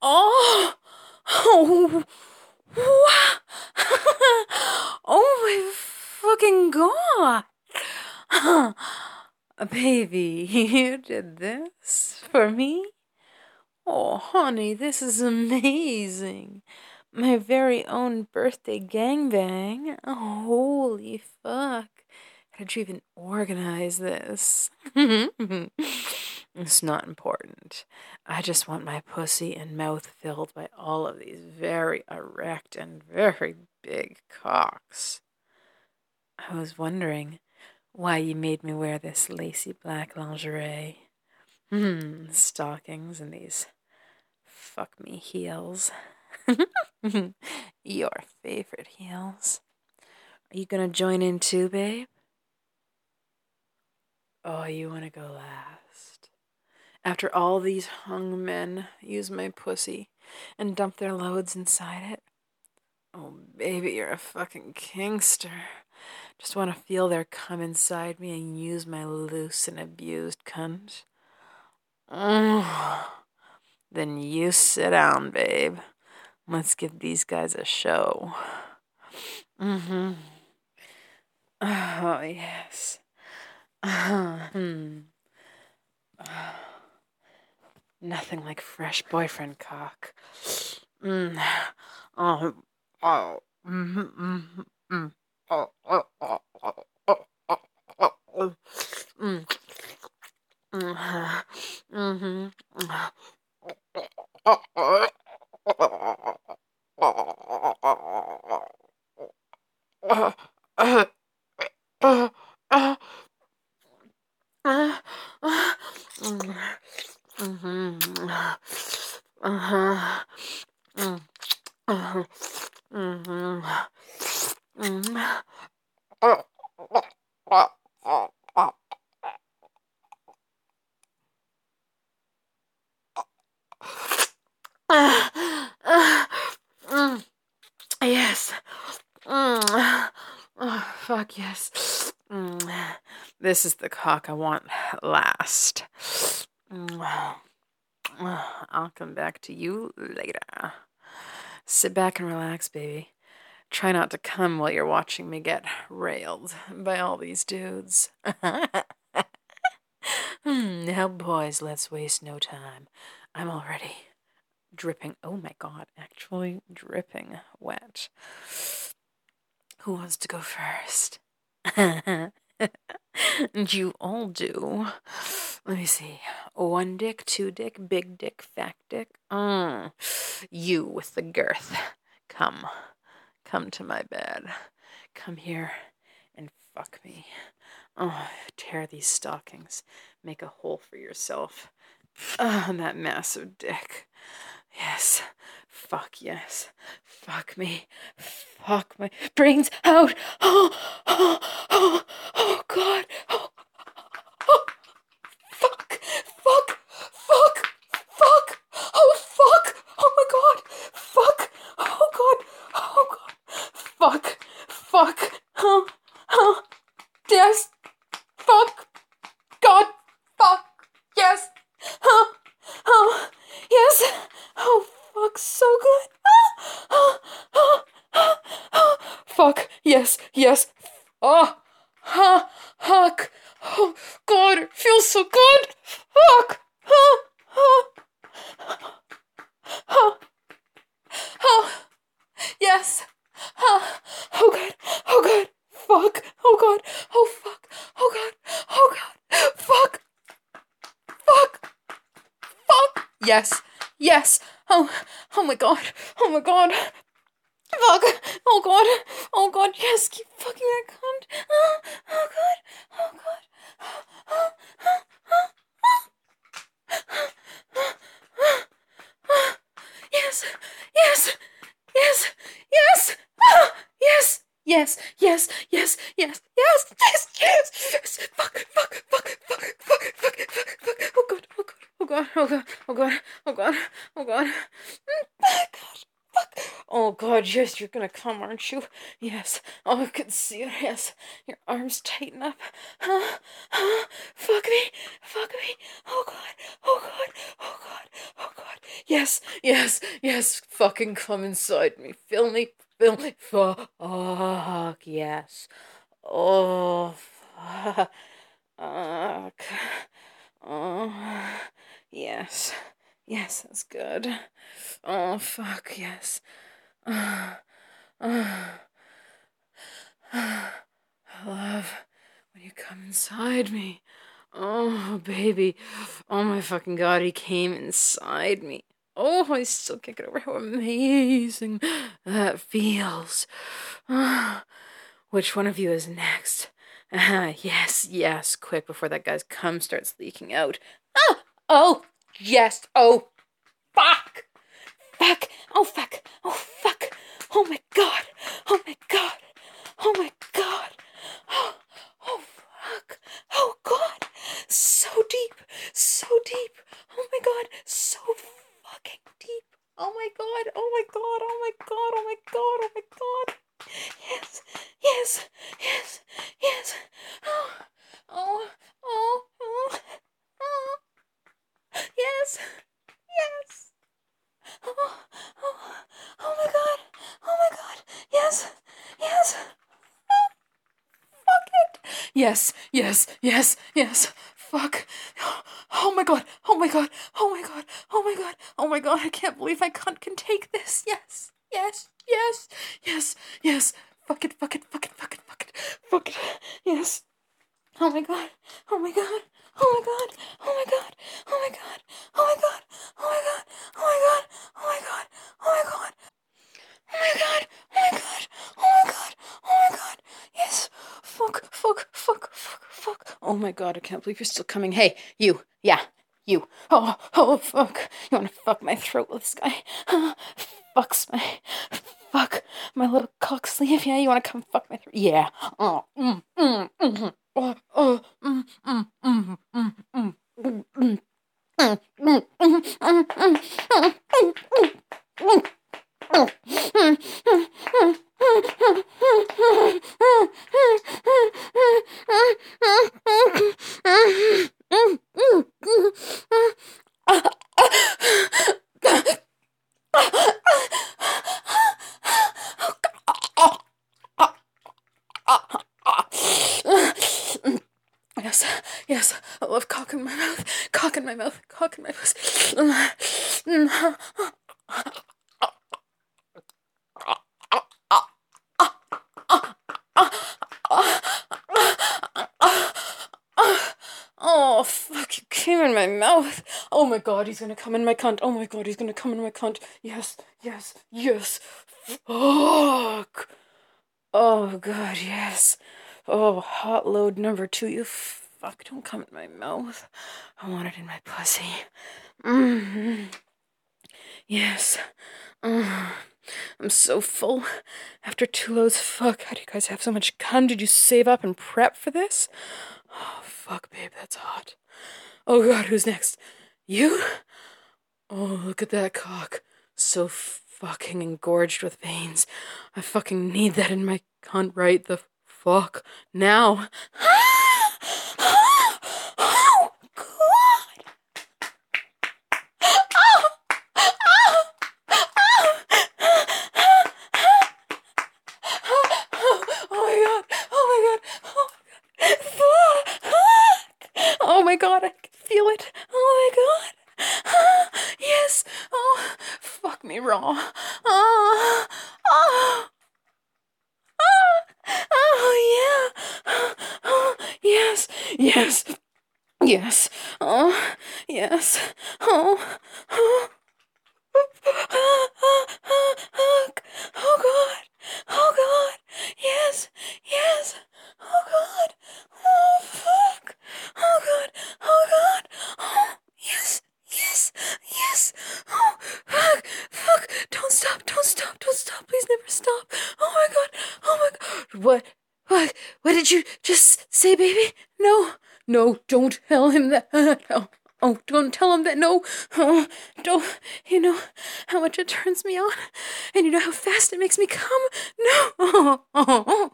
Oh, oh, wow. Oh my fucking god. Baby, you did this for me? Oh, honey, this is amazing. My very own birthday gangbang. Oh, holy fuck. How did you even organize this? It's not important. I just want my pussy and mouth filled by all of these very erect and very big cocks. I was wondering why you made me wear this lacy black lingerie. Stockings and these fuck me heels. Your favorite heels. Are you gonna join in too, babe? Oh, you wanna go last? After all these hung men use my pussy and dump their loads inside it? Oh, baby, you're a fucking kingster. Just wanna feel their cum inside me and use my loose and abused cunt. Then you sit down, babe. Let's give these guys a show. Mm-hmm. Oh, yes. Nothing like fresh boyfriend cock. Oh, oh, oh, oh, oh, oh, oh, oh, Yes. Oh, fuck yes. This is the cock I want last. I'll come back to you later. Sit back and relax, baby. Try not to come while you're watching me get railed by all these dudes. Now, boys, let's waste no time. I'm already dripping. Oh my god, actually dripping wet. Who wants to go first? You all do. Let me see. One dick, two dick, big dick, fat dick. You with the girth. Come. Come to my bed. Come here and fuck me. Oh, tear these stockings. Make a hole for yourself. That massive dick. Yes. Fuck yes. Fuck me. Fuck my brains out. Oh, God. Oh, fuck. Fuck. Fuck. Fuck. Oh, fuck. Oh, my God. Fuck. Oh, God. Oh, God. Fuck. Fuck. Yes. Fuck. God. Fuck. Yes. Yes. Oh, fuck. So good. Fuck. Yes. Yes. Oh. Fuck. Oh, God. It feels so good. Fuck. Yes. Oh, God. Oh, God. Fuck. Oh, God. Oh, fuck. Oh, God. Oh, God. Fuck. Fuck. Fuck. Yes. Yes. Oh my god. Oh my god. Fuck. Oh god. Oh god. Yes. Keep fucking that cunt. Oh god. Oh god. Yes. Yes. Yes. Yes. Yes. Yes. Yes. Yes. Yes. Yes. Yes. Yes. Yes. Fuck. Fuck. Fuck. Fuck. Fuck. Fuck. Fuck. Fuck. Oh god. Oh god. Oh god. Oh god. Oh god. Oh god. Oh god. God. Fuck. Oh god, yes, you're gonna come, aren't you? Yes. Oh, I can see it. Yes. Your arms tighten up. Fuck me. Fuck me. Oh god. Oh god. Oh god. Oh god. Yes, yes, yes, fucking come inside me. Fill me, fuck, yes. Oh, fuck. Oh, yes. Yes, that's good. Oh, fuck, yes. I love when you come inside me. Oh, baby. Oh, my fucking God, he came inside me. Oh, I still can't get over how amazing that feels. Which one of you is next? Yes, yes, quick before that guy's cum starts leaking out. Oh, yes, oh, fuck! Fuck! Oh, fuck! Oh, fuck! Oh my God! Oh my God! Oh my God! Oh, oh fuck! Oh God! So deep! So deep! Oh my God! So fucking deep! Oh my God! Oh my God! Oh my God! Oh my God! Oh my God! Yes! Yes! Yes! Yes! Oh! Oh! Oh! Oh! Oh! Yes! Yes! Oh, oh, oh my God. Oh my God. Yes. Yes. Fuck it. Yes. Yes. Yes. Yes. Fuck. Oh my God. Oh my God. Oh my God. Oh my God. Oh my God. I can't believe my cunt can take this. Yes. Yes. Yes. Yes. Yes. Fuck it. Fuck it. Fuck it. Fuck it. Fuck it. Fuck it. Yes. Oh my God. Oh my God. Oh my God. Oh my God. Oh my God. Oh my God. Oh my God. Oh my God. Oh my God. Oh my God. Oh my God! Oh my God! Oh my God! Oh my God! Yes! Fuck! Fuck! Fuck! Fuck! Fuck! Oh my God! I can't believe you're still coming. Hey, you! Yeah, you! Oh! Oh! Fuck! You want to fuck my throat with this guy? Fucks my fuck my little cock sleeve. Yeah, you want to come fuck my throat? Yeah. Oh. Oh. Oh. Yes, yes, I love cock in my mouth, cock in my mouth, cock in my pussy. Oh, fuck, you came in my mouth. Oh my God, he's gonna come in my cunt. Oh my God, he's gonna come in my cunt. Yes, yes, yes. Fuck. Oh God, yes. Oh, hot load number 2. You fuck, don't come in my mouth. I want it in my pussy. Yes. I'm so full. After 2 loads, fuck. How do you guys have so much cum? Did you save up and prep for this? Oh, fuck, babe, that's hot. Oh God, who's next? You? Oh, look at that cock. So fucking engorged with veins. I fucking need that in my cunt right the fuck now. Oh, God. Oh my God. Oh my God. Oh my God. Fuck. Oh my God. I can feel it. Oh my God. Yes. Oh, fuck me raw. Oh, oh, oh, yeah. Oh, yes. Yes. Yes. Oh, yes. Oh, oh. Oh God! Oh God! Yes! Yes! Oh God! Oh fuck! Oh God! Oh God! Oh yes! Yes! Yes! Oh fuck! Fuck! Don't stop! Don't stop! Don't stop! Please never stop! Oh my God! Oh my God! What? What? What did you just say, baby? No! No! Don't tell him that! No. Oh, don't tell him that. No, oh, don't. You know how much it turns me on, and you know how fast it makes me come. No.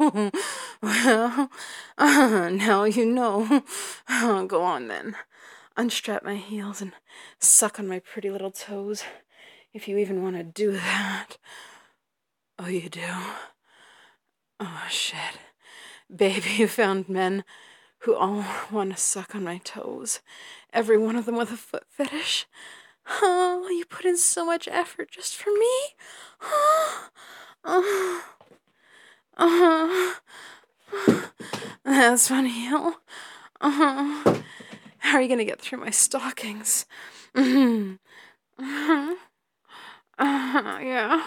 Well, now you know. Go on then. unstrap my heels and suck on my pretty little toes, if you even want to do that. Oh, you do? Oh, shit. Baby, you found men who all want to suck on my toes. Every one of them with a foot fetish. Oh, you put in so much effort just for me. Oh, that's funny, Hill. How are you gonna get through my stockings? Yeah.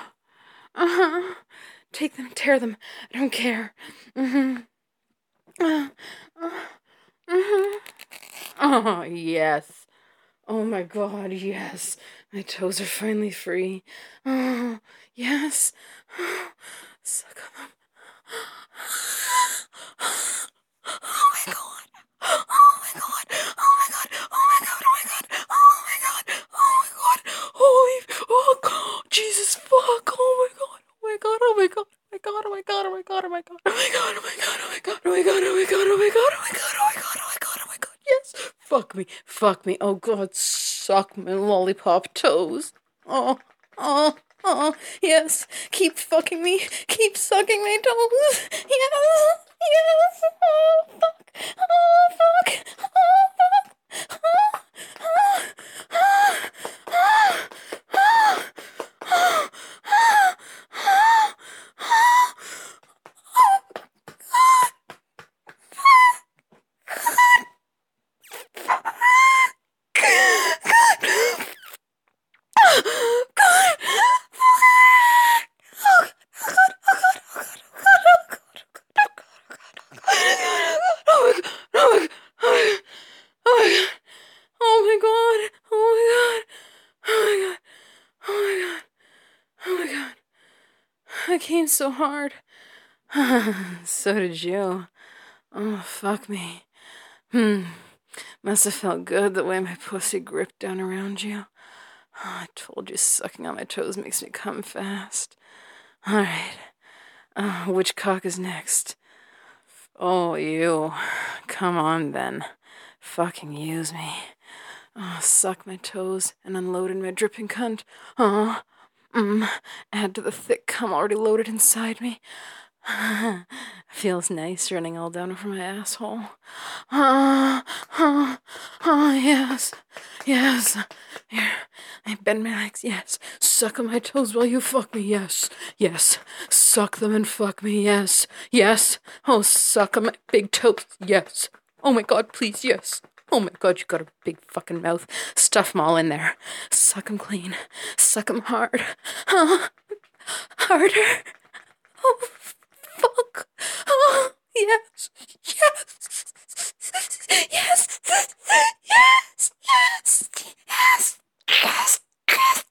Take them, tear them. I don't care. Oh, yes. Oh my God, yes. My toes are finally free. Oh, yes. Suck on them. Oh my God. Oh my God. Oh my God. Oh my God. Oh my God. Oh my God. Oh my God. Holy, oh God. Jesus fuck. Oh my God. Oh my God. Oh my God. Oh my God. Oh my God. Oh my God. Oh my God. Oh my God. Oh my God. Oh my God. Oh my God. Oh my God. Oh my God. Oh my God. Oh my God. Oh my God. Oh my God. Yes. Fuck me. Fuck me. Oh God. Suck my lollipop toes. Oh. Oh. Oh. Yes. Keep fucking me. Keep sucking my toes. Yes. Yes. Oh fuck. Oh fuck. Oh fuck. Oh. Oh. Oh. Oh. Oh. Oh. Oh. Oh. I came so hard. So did you. Oh, fuck me. Must have felt good the way my pussy gripped down around you. Oh, I told you sucking on my toes makes me come fast. Alright. Which cock is next? Oh, you. Come on, then. Fucking use me. Oh, suck my toes and unload in my dripping cunt. Oh, add to the thick cum already loaded inside me. Feels nice running all down over my asshole. Yes. Yes. Here, I bend my legs. Yes. Suck on my toes while you fuck me. Yes. Yes. Suck them and fuck me. Yes. Yes. Oh, suck on my big toes. Yes. Oh my God, please. Yes. Oh my God, you got a big fucking mouth. Stuff 'em all in there. Suck 'em clean. Suck 'em hard. Harder. Oh, fuck. Oh, yes. Yes. Yes. Yes. Yes. Yes. Yes. Yes.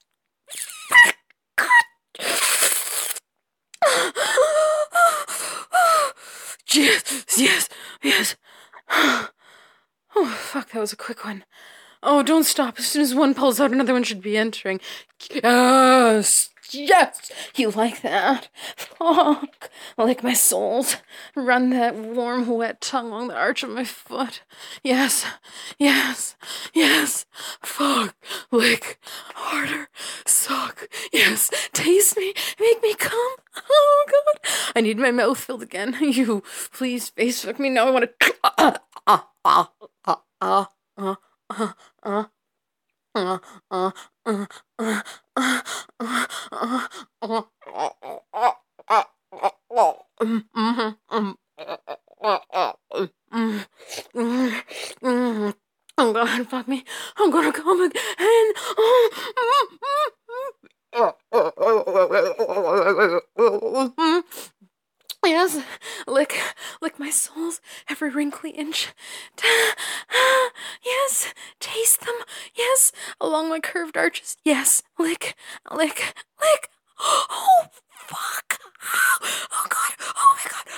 Yes. Yes. Yes. Oh, fuck, that was a quick one. Oh, don't stop. As soon as one pulls out, another one should be entering. Yes! Yes! You like that? Fuck! Lick my soles. Run that warm, wet tongue along the arch of my foot. Yes! Yes! Yes! Fuck! Lick. Harder. Suck. Yes! Taste me. Make me come. Oh, God. I need my mouth filled again. You, please face fuck me now. I want to... Oh God, fuck me. I'm gonna come again. Yes, lick my soles, every wrinkly inch. Yes, taste them. Yes, along my curved arches. Yes, lick. Oh, fuck. Oh, God. Oh, my God.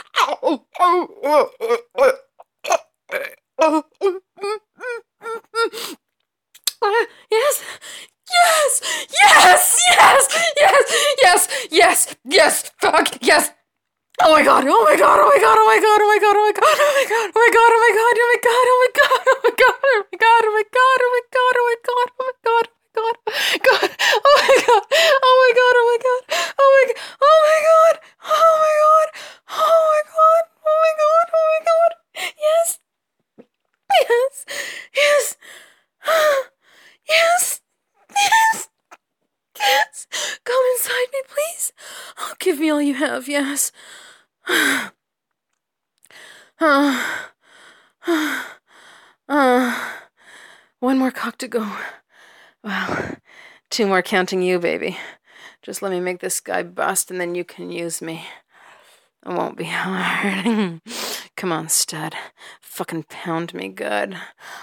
Yes. Yes. Yes. Yes. Yes. Yes. Yes. Yes. Fuck. Yes. Oh my god, oh my god, oh my god, oh my god, oh my god, oh my god, oh my god, oh my god, oh my god, oh my god, oh my god, oh my god, oh my god, oh my god, oh my god, oh my god, oh my god, God, oh my god, oh my god, oh my god, oh my god, oh my god, oh my god, oh my god, oh my god, oh my god, yes, yes, yes, yes, yes, yes, come inside me, please. Oh, give me all you have, yes. One more cock to go. Well, 2 more counting you, baby. Just let me make this guy bust and then you can use me. It won't be hard. Come on, stud. Fucking pound me good.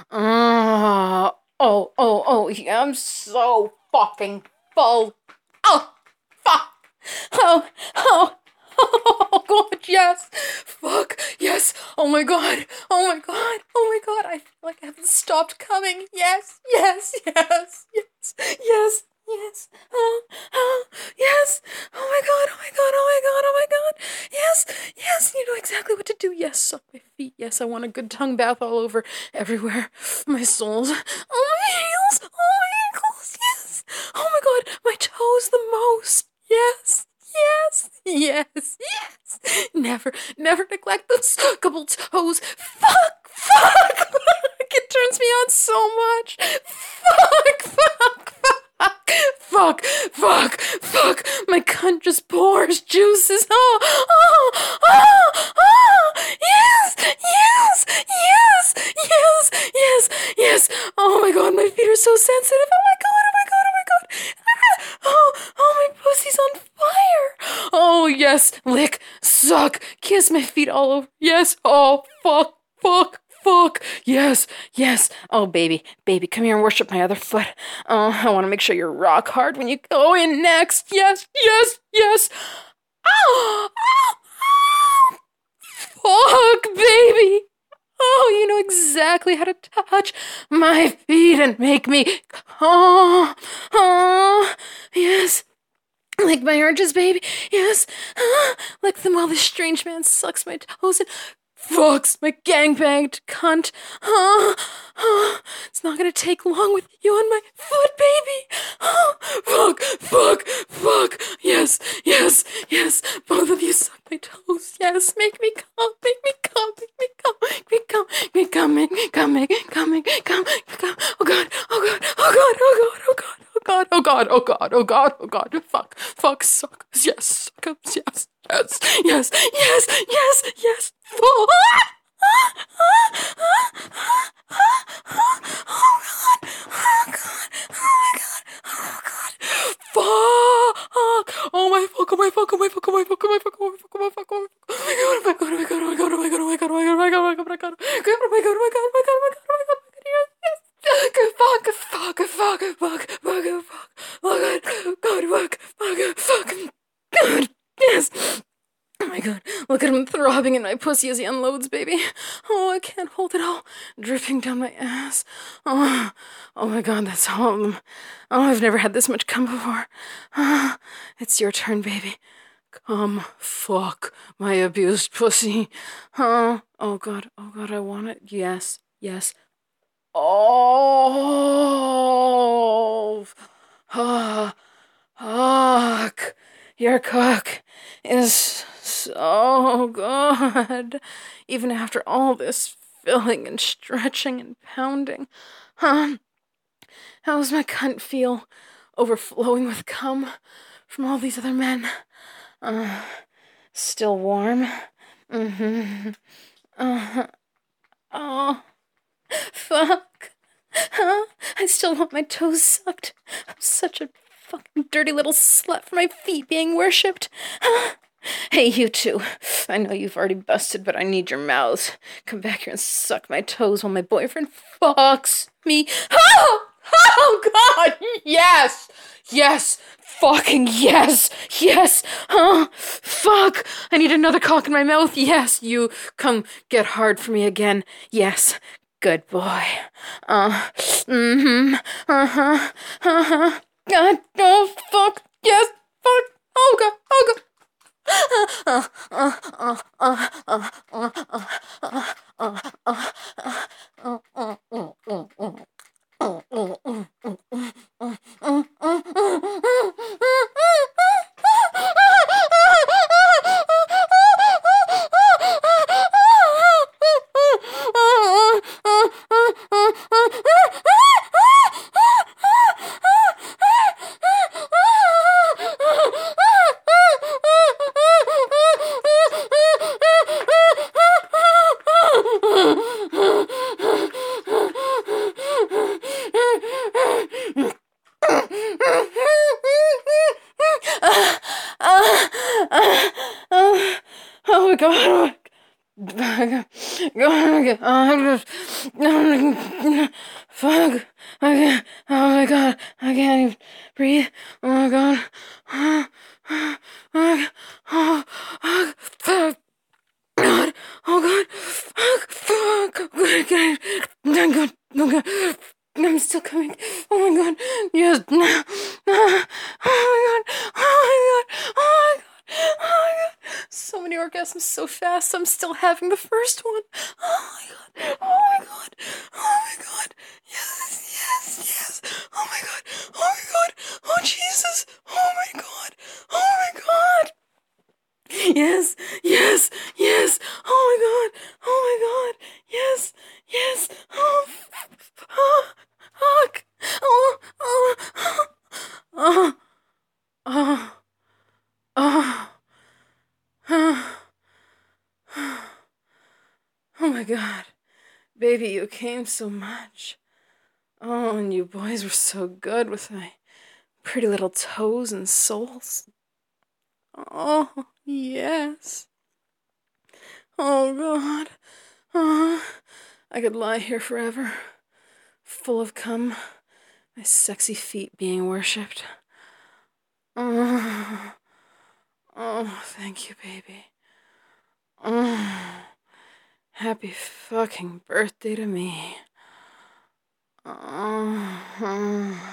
Yeah, I'm so fucking full. Oh, fuck. Oh, God, yes. Fuck, yes. Oh my God. Oh my God. Oh my God. I feel like I haven't stopped coming. Yes, yes, yes, yes, yes, yes. Yes. Oh my God. Oh my God. Oh my God. Oh my God. Yes, yes. You know exactly what to do. Yes, suck my feet. Yes, I want a good tongue bath all over, everywhere. My soles. Oh, my heels. Oh, my ankles. Yes. Oh my God. My toes the most. Yes. Yes, yes, yes. Never neglect those couple toes. Fuck, it turns me on so much. Fuck. My cunt just pours juices. Yes. Oh my God, my feet are so sensitive. Oh my God. Oh, my pussy's on fire. Oh, yes. Lick, suck, kiss my feet all over. Yes. Oh, fuck. Yes. Oh, baby, come here and worship my other foot. Oh, I want to make sure you're rock hard when you go in next. Yes. Oh, fuck, baby. Oh, you know exactly how to touch my feet and make me. Oh, yes. Lick my arches, baby. Yes. Lick them while this strange man sucks my toes and fucks my gangbanged cunt. It's not gonna take long with you on my foot, baby. Fuck. Yes. Both of you suck my toes. Yes. Make me come. Come. Oh God. Fuck. Suck. Yes. Yes. Fuck. Oh my fuck. God. Yes. Oh my God, look at him throbbing in my pussy as he unloads, baby. Oh, I can't hold it all, dripping down my ass. Oh my God, that's all of them. Oh, I've never had this much cum before. It's your turn, baby. Come fuck my abused pussy. Oh God, I want it. Yes. Oh, fuck. Your cock is so good. Even after all this filling and stretching and pounding. How does my cunt feel? Overflowing with cum from all these other men. Still warm? Oh, fuck. I still want my toes sucked. I'm such a fucking dirty little slut for my feet being worshipped. Hey, you two. I know you've already busted, but I need your mouths. Come back here and suck my toes while my boyfriend fucks me. Oh God! Yes! Fucking yes! Fuck! I need another cock in my mouth. Yes, you come get hard for me again. Yes. Good boy. God, oh, fuck. Yes, fuck. Oh, God. Oh my god. Fuck. I can't. Oh my god. I can't even breathe. Oh my god. Oh god. God. Oh god. Fuck. Oh god. Thank god. Oh god. I'm still coming. Oh my god. Yes. Oh my god. Oh my god. Oh my god. Oh my god. So many orgasms so fast. I'm still having the first one. Oh my god. Oh my god. Oh my god. Yes, yes, yes. Oh my god. Oh my god. Oh Jesus. Oh my god. Oh my god. Yes, yes, yes. Oh my god. Oh my god. Yes, yes. Oh, fuck. Oh, oh, oh, oh, oh, oh. Oh my god. Baby, you came so much. Oh, and you boys were so good with my pretty little toes and soles. Oh, yes. Oh god. Oh, I could lie here forever, full of cum, my sexy feet being worshipped. Oh, oh, thank you, baby. Oh, happy fucking birthday to me. Oh.